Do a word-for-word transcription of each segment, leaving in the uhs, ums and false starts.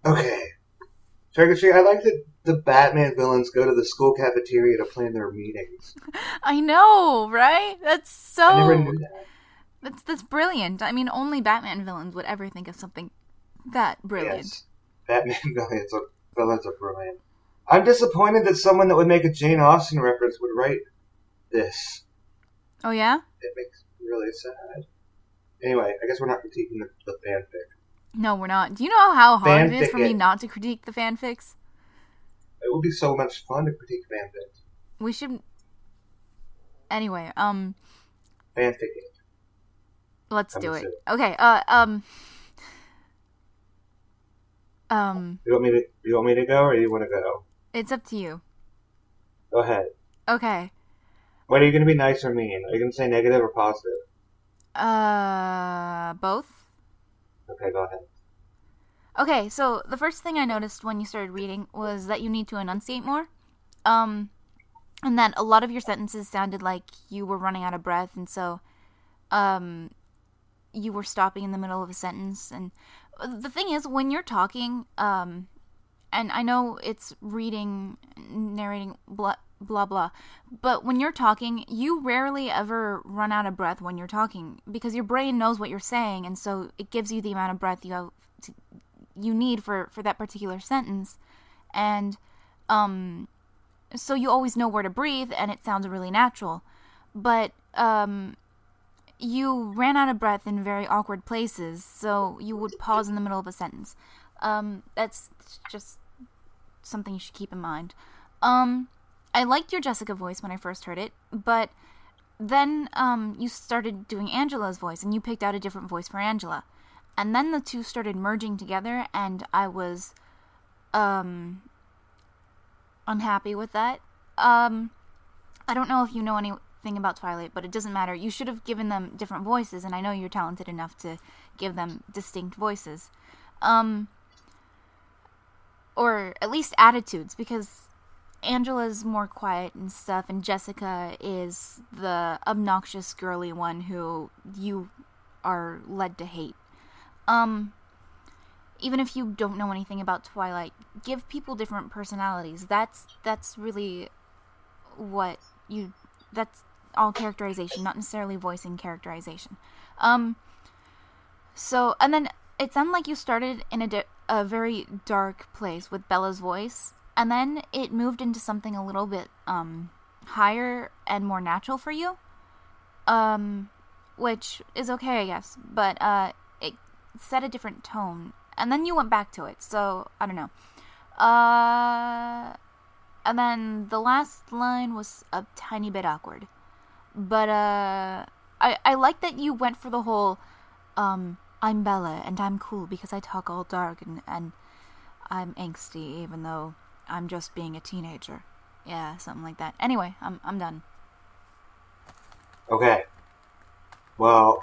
Okay. Trick or treat. I like that the Batman villains go to the school cafeteria to plan their meetings. I know, right? That's so. I never knew that. That's that's brilliant. I mean, only Batman villains would ever think of something that brilliant. Yes. Batman villains are, villains are brilliant. I'm disappointed that someone that would make a Jane Austen reference would write this. Oh, yeah? It makes me really sad. Anyway, I guess we're not critiquing the, the fanfic. No, we're not. Do you know how hard Fanfic it is for me it. not to critique the fanfics? It would be so much fun to critique fanfics. We should... Anyway, um... Fanfic it. Let's I'm do it. excited. Okay, uh, um... Um... You want me to? You want me to go, or you want to go? It's up to you. Go ahead. Okay. What are you going to be nice or mean? Are you going to say negative or positive? Uh... Both? Okay, go ahead. Okay, so the first thing I noticed when you started reading was that you need to enunciate more. Um, and that a lot of your sentences sounded like you were running out of breath, and so, um, you were stopping in the middle of a sentence. And the thing is, when you're talking, um, and I know it's reading, narrating, blah, blah, blah, but when you're talking, you rarely ever run out of breath when you're talking, because your brain knows what you're saying, and so it gives you the amount of breath you have to, you need for, for that particular sentence. And, um, so you always know where to breathe, and it sounds really natural. But, um, you ran out of breath in very awkward places, so you would pause in the middle of a sentence. Um, that's just something you should keep in mind. Um, I liked your Jessica voice when I first heard it, but then, um, you started doing Angela's voice, and you picked out a different voice for Angela. And then the two started merging together, and I was, um, unhappy with that. Um, I don't know if you know anything about Twilight, but it doesn't matter. You should have given them different voices, and I know you're talented enough to give them distinct voices. Um, or at least attitudes, because Angela's more quiet and stuff, and Jessica is the obnoxious, girly one who you are led to hate. Um, even if you don't know anything about Twilight, give people different personalities. That's, that's really what you, that's all characterization, not necessarily voicing characterization. Um, so, and then it sounded like you started in a, di- a very dark place with Bella's voice, and then it moved into something a little bit, um, higher and more natural for you. Um, which is okay, I guess, but, uh, it set a different tone, and then you went back to it, so, I don't know. Uh, and then the last line was a tiny bit awkward, but, uh, I, I like that you went for the whole, um, I'm Bella, and I'm cool because I talk all dark, and, and I'm angsty, even though I'm just being a teenager. Yeah, something like that. Anyway, I'm, I'm done. Okay. Well,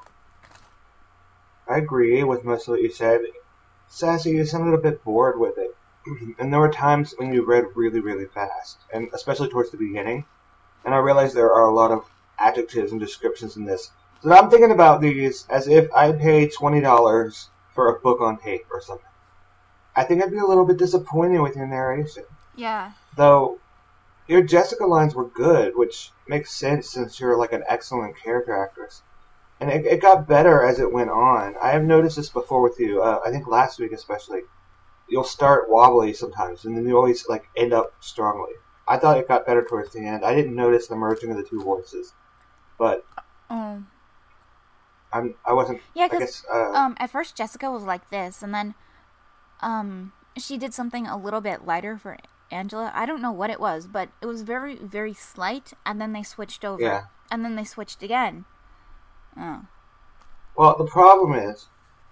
I agree with most of what you said. Sassy, you sounded a bit bored with it. And there were times when you read really, really fast, and especially towards the beginning. And I realized there are a lot of adjectives and descriptions in this. So I'm thinking about these as if I paid twenty dollars for a book on tape or something. I think I'd be a little bit disappointed with your narration. Yeah. Though, your Jessica lines were good, which makes sense since you're like an excellent character actress. And it, it got better as it went on. I have noticed this before with you. Uh, I think last week especially. You'll start wobbly sometimes, and then you always like end up strongly. I thought it got better towards the end. I didn't notice the merging of the two voices, but Um. I'm I wasn't. Yeah, I because guess, uh, um, at first Jessica was like this, and then um, she did something a little bit lighter for Angela. I don't know what it was, but it was very, very slight, and then they switched over. Yeah. And then they switched again. Oh. Well, the problem is,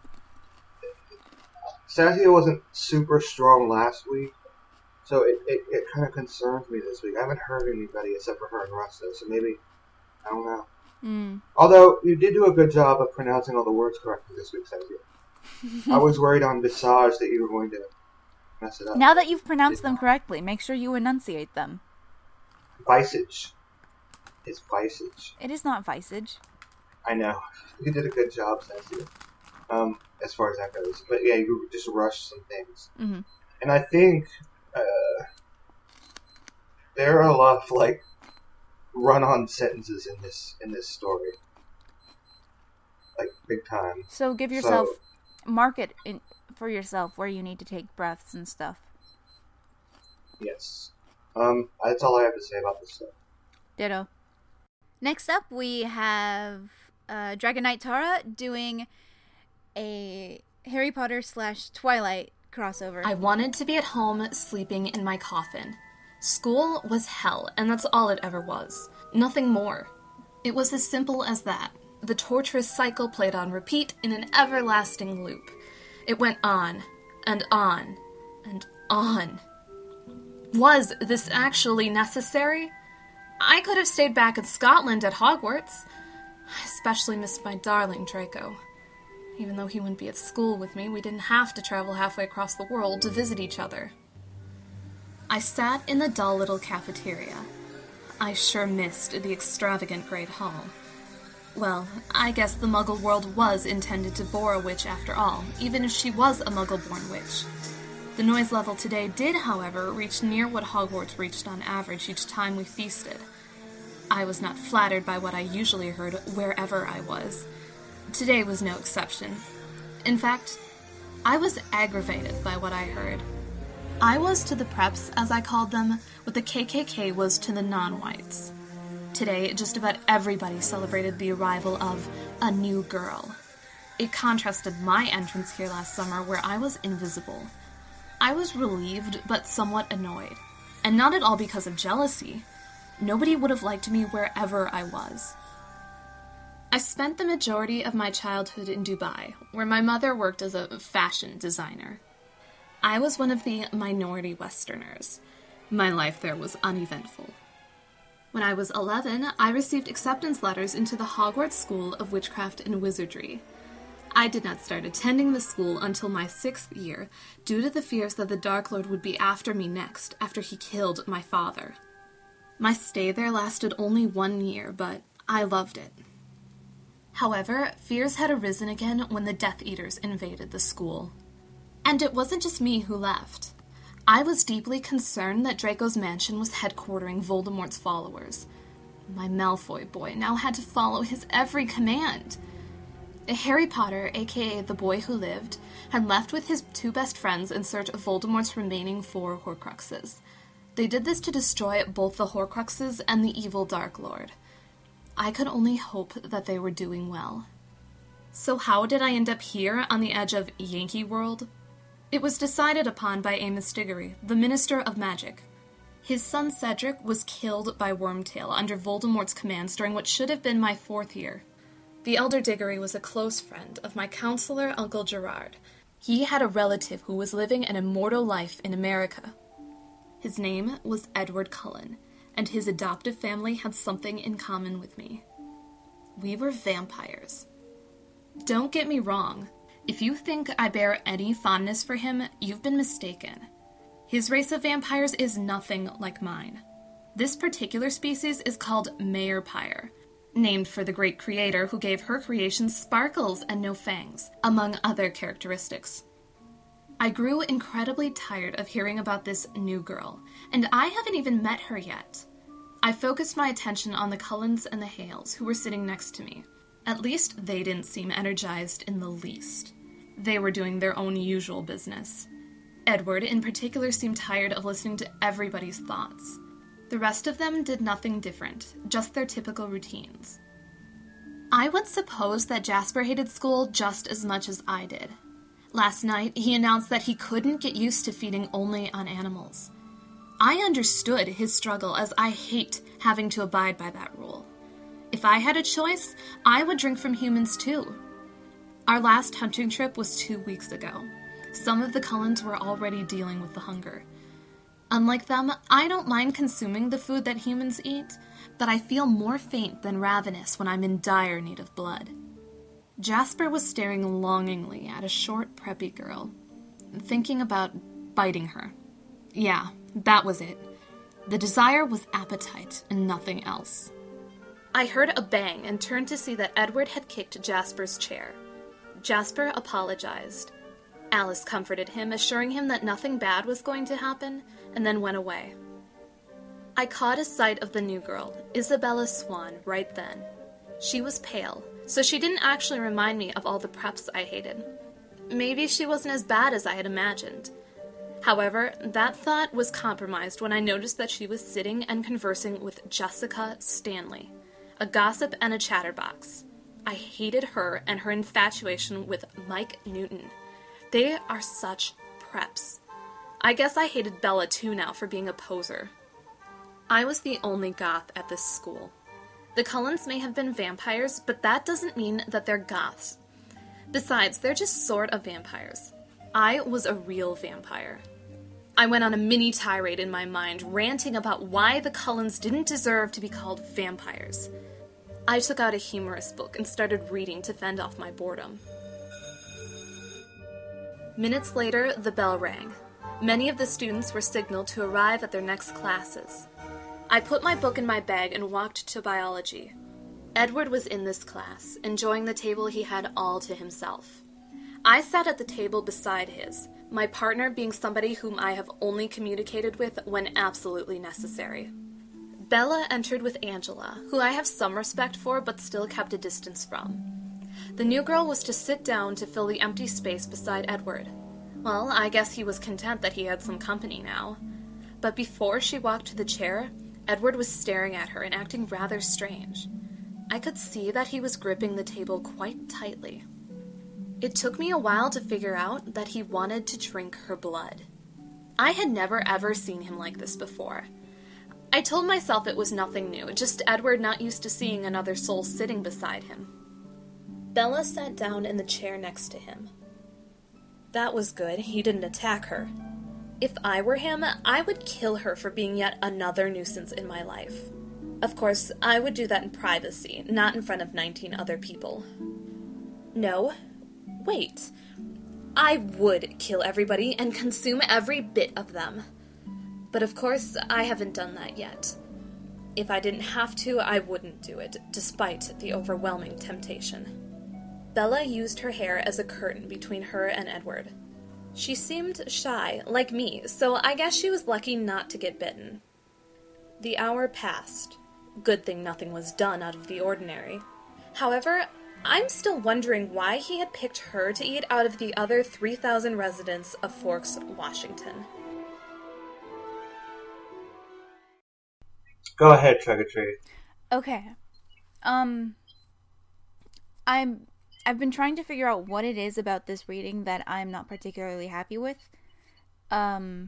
Sassia wasn't super strong last week, so it, it, it kind of concerns me this week. I haven't heard anybody except for her and Rusto, so maybe, I don't know. Mm. Although, you did do a good job of pronouncing all the words correctly this week, Sassia. I was worried on Visage that you were going to mess it up. Now that you've pronounced them correctly, make sure you enunciate them. Visage. It's Visage. It is not Visage. I know. You did a good job, Sassia. um, as far as that goes. But yeah, you just rush some things. Mm-hmm. And I think uh, there are a lot of, like, run-on sentences in this in this story. Like, big time. So give yourself, so, mark it in, for yourself where you need to take breaths and stuff. Yes. Um, that's all I have to say about this stuff. Ditto. Next up, we have uh, Dragon Knight Tara doing a Harry Potter slash Twilight crossover. I wanted to be at home sleeping in my coffin. School was hell, and that's all it ever was. Nothing more. It was as simple as that. The torturous cycle played on repeat in an everlasting loop. It went on, and on, and on. Was this actually necessary? I could have stayed back in Scotland at Hogwarts. I especially missed my darling Draco. Even though he wouldn't be at school with me, we didn't have to travel halfway across the world to visit each other. I sat in the dull little cafeteria. I sure missed the extravagant Great Hall. Well, I guess the Muggle world was intended to bore a witch after all, even if she was a Muggle-born witch. The noise level today did, however, reach near what Hogwarts reached on average each time we feasted. I was not flattered by what I usually heard wherever I was. Today was no exception. In fact, I was aggravated by what I heard. I was to the preps, as I called them, what the K K K was to the non-whites. Today, just about everybody celebrated the arrival of a new girl. It contrasted my entrance here last summer, where I was invisible. I was relieved, but somewhat annoyed. And not at all because of jealousy. Nobody would have liked me wherever I was. I spent the majority of my childhood in Dubai, where my mother worked as a fashion designer. I was one of the minority Westerners. My life there was uneventful. When I was eleven, I received acceptance letters into the Hogwarts School of Witchcraft and Wizardry. I did not start attending the school until my sixth year, due to the fears that the Dark Lord would be after me next, after he killed my father. My stay there lasted only one year, but I loved it. However, fears had arisen again when the Death Eaters invaded the school. And it wasn't just me who left. I was deeply concerned that Draco's mansion was headquartering Voldemort's followers. My Malfoy boy now had to follow his every command. Harry Potter, aka the boy who lived, had left with his two best friends in search of Voldemort's remaining four Horcruxes. They did this to destroy both the Horcruxes and the evil Dark Lord. I could only hope that they were doing well. So how did I end up here on the edge of Yankee World? It was decided upon by Amos Diggory, the Minister of Magic. His son Cedric was killed by Wormtail under Voldemort's commands during what should have been my fourth year. The elder Diggory was a close friend of my counselor, Uncle Gerard. He had a relative who was living an immortal life in America. His name was Edward Cullen, and his adoptive family had something in common with me. We were vampires. Don't get me wrong. If you think I bear any fondness for him, you've been mistaken. His race of vampires is nothing like mine. This particular species is called Mayerpire, named for the great creator who gave her creations sparkles and no fangs, among other characteristics. I grew incredibly tired of hearing about this new girl, and I haven't even met her yet. I focused my attention on the Cullens and the Hales, who were sitting next to me. At least they didn't seem energized in the least. They were doing their own usual business. Edward, in particular, seemed tired of listening to everybody's thoughts. The rest of them did nothing different, just their typical routines. I would suppose that Jasper hated school just as much as I did. Last night, he announced that he couldn't get used to feeding only on animals. I understood his struggle, as I hate having to abide by that rule. If I had a choice, I would drink from humans too. Our last hunting trip was two weeks ago. Some of the Cullens were already dealing with the hunger. Unlike them, I don't mind consuming the food that humans eat, but I feel more faint than ravenous when I'm in dire need of blood. Jasper was staring longingly at a short, preppy girl, thinking about biting her. Yeah, that was it. The desire was appetite and nothing else. I heard a bang and turned to see that Edward had kicked Jasper's chair. Jasper apologized. Alice comforted him, assuring him that nothing bad was going to happen, and then went away. I caught a sight of the new girl, Isabella Swan, right then. She was pale, so she didn't actually remind me of all the preps I hated. Maybe she wasn't as bad as I had imagined. However, that thought was compromised when I noticed that she was sitting and conversing with Jessica Stanley, a gossip and a chatterbox. I hated her and her infatuation with Mike Newton. They are such preps. I guess I hated Bella too now for being a poser. I was the only goth at this school. The Cullens may have been vampires, but that doesn't mean that they're goths. Besides, they're just sort of vampires. I was a real vampire. I went on a mini tirade in my mind, ranting about why the Cullens didn't deserve to be called vampires. I took out a humorous book and started reading to fend off my boredom. Minutes later, the bell rang. Many of the students were signaled to arrive at their next classes. I put my book in my bag and walked to biology. Edward was in this class, enjoying the table he had all to himself. I sat at the table beside his, my partner being somebody whom I have only communicated with when absolutely necessary. Bella entered with Angela, who I have some respect for but still kept a distance from. The new girl was to sit down to fill the empty space beside Edward. Well, I guess he was content that he had some company now. But before she walked to the chair, Edward was staring at her and acting rather strange. I could see that he was gripping the table quite tightly. It took me a while to figure out that he wanted to drink her blood. I had never ever seen him like this before. I told myself it was nothing new, just Edward not used to seeing another soul sitting beside him. Bella sat down in the chair next to him. That was good, he didn't attack her. If I were him, I would kill her for being yet another nuisance in my life. Of course, I would do that in privacy, not in front of nineteen other people. No, wait. I would kill everybody and consume every bit of them. But of course, I haven't done that yet. If I didn't have to, I wouldn't do it, despite the overwhelming temptation. Bella used her hair as a curtain between her and Edward. She seemed shy, like me, so I guess she was lucky not to get bitten. The hour passed. Good thing nothing was done out of the ordinary. However, I'm still wondering why he had picked her to eat out of the other three thousand residents of Forks, Washington. Go ahead, Trigger-Tree. Okay. Um, I'm, I've been trying to figure out what it is about this reading that I'm not particularly happy with. Um,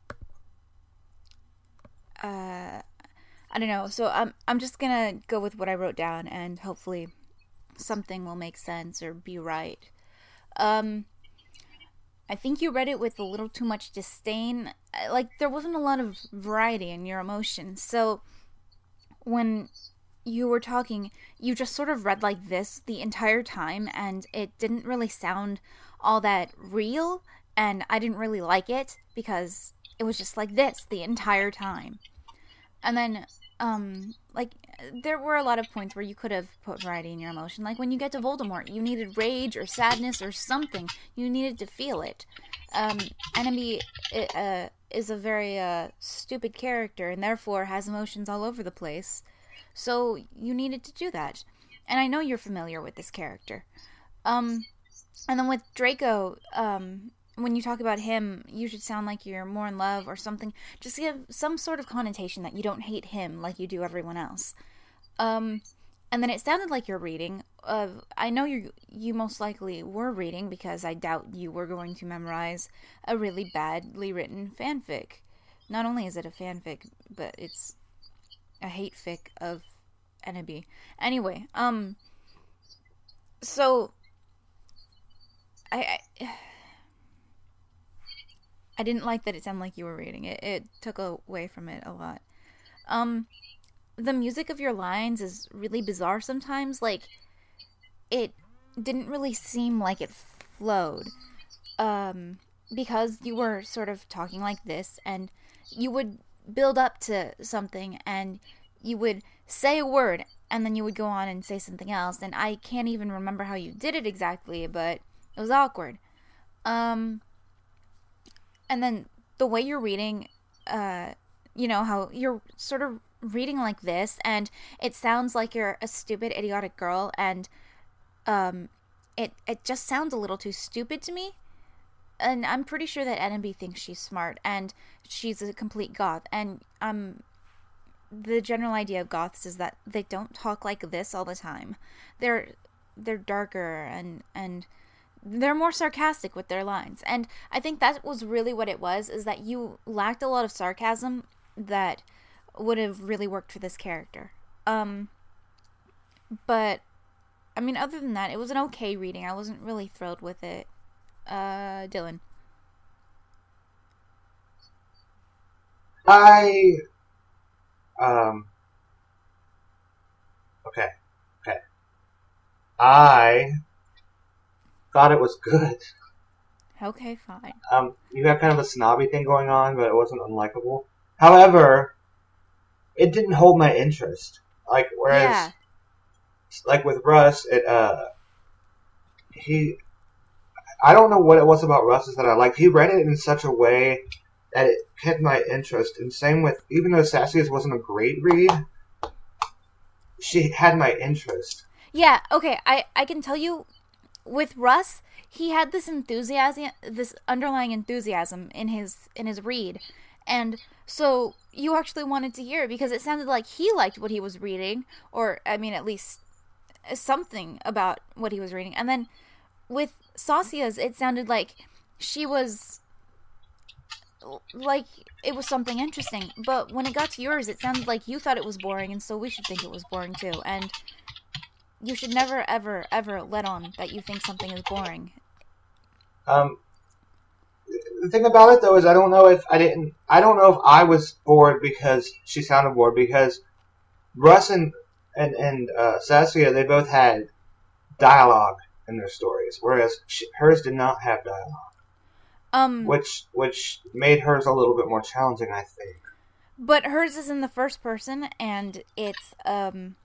uh, I don't know. So I'm, I'm just gonna go with what I wrote down, and hopefully something will make sense or be right. Um, I think you read it with a little too much disdain. Like, there wasn't a lot of variety in your emotions. So when you were talking, you just sort of read like this the entire time, and it didn't really sound all that real, and I didn't really like it because it was just like this the entire time. And then, um, like, there were a lot of points where you could have put variety in your emotion. Like, when you get to Voldemort, you needed rage or sadness or something. You needed to feel it. Um, Enemy uh, is a very uh, stupid character, and therefore has emotions all over the place. So you needed to do that. And I know you're familiar with this character. Um, and then with Draco, um, when you talk about him, you should sound like you're more in love or something. Just give some sort of connotation that you don't hate him like you do everyone else. Um, and then it sounded like you're reading. Uh, I know you you most likely were reading because I doubt you were going to memorize a really badly written fanfic. Not only is it a fanfic, but it's a hate fic of Enemy. Anyway, um, so I, I I didn't like that it sounded like you were reading it. It took away from it a lot. Um, the music of your lines is really bizarre sometimes. Like, it didn't really seem like it flowed. Um, because you were sort of talking like this, and you would build up to something, and you would say a word, and then you would go on and say something else, and I can't even remember how you did it exactly, but it was awkward. Um, and then the way you're reading, uh, you know, how you're sort of reading like this, and it sounds like you're a stupid, idiotic girl, and um, it it just sounds a little too stupid to me. And I'm pretty sure that N M B thinks she's smart, and she's a complete goth, and um, the general idea of goths is that they don't talk like this all the time. They're they're darker, and and they're more sarcastic with their lines, and I think that was really what it was, is that you lacked a lot of sarcasm that would have really worked for this character. Um, but, I mean, other than that, it was an okay reading. I wasn't really thrilled with it. Uh, Dylan. I, um, okay, okay. I thought it was good. Okay, fine. Um, you have kind of a snobby thing going on, but it wasn't unlikable. However, it didn't hold my interest. Like, whereas, Yeah. like with Russ, it, uh, he, I don't know what it was about Russ's that I liked. He read it in such a way that it kept my interest. And same with, even though Sassy's wasn't a great read, she had my interest. Yeah, okay, I, I can tell you, with Russ, he had this enthusiasm, this underlying enthusiasm in his in his read, and so you actually wanted to hear it because it sounded like he liked what he was reading, or I mean, at least something about what he was reading. And then with Saucia's, it sounded like she was like it was something interesting, but when it got to yours, it sounded like you thought it was boring, and so we should think it was boring too. And you should never, ever, ever let on that you think something is boring. Um, the thing about it though is I don't know if I didn't. I don't know if I was bored because she sounded bored, because Russ and and and uh, Saskia, they both had dialogue in their stories, whereas she, hers did not have dialogue. Um, which which made hers a little bit more challenging, I think. But hers is in the first person, and it's um.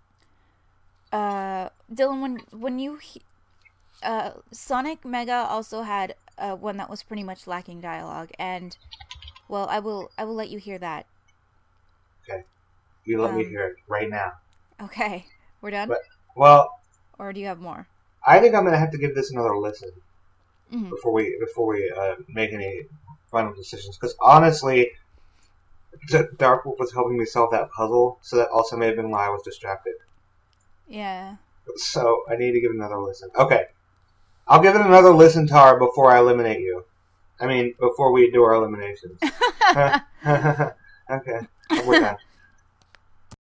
Uh, Dylan, when when you he- uh Sonic Mega also had uh, one that was pretty much lacking dialogue, and well, I will I will let you hear that. Okay, you let um, me hear it right now. Okay, we're done. But, well, or do you have more? I think I'm gonna have to give this another listen Mm-hmm. before we before we uh, make any final decisions. Because honestly, Dark Wolf was helping me solve that puzzle, so that also may have been why I was distracted. Yeah. So I need to give it another listen. Okay, I'll give it another listen, Tara, before I eliminate you. I mean, before we do our eliminations. Okay, we're done.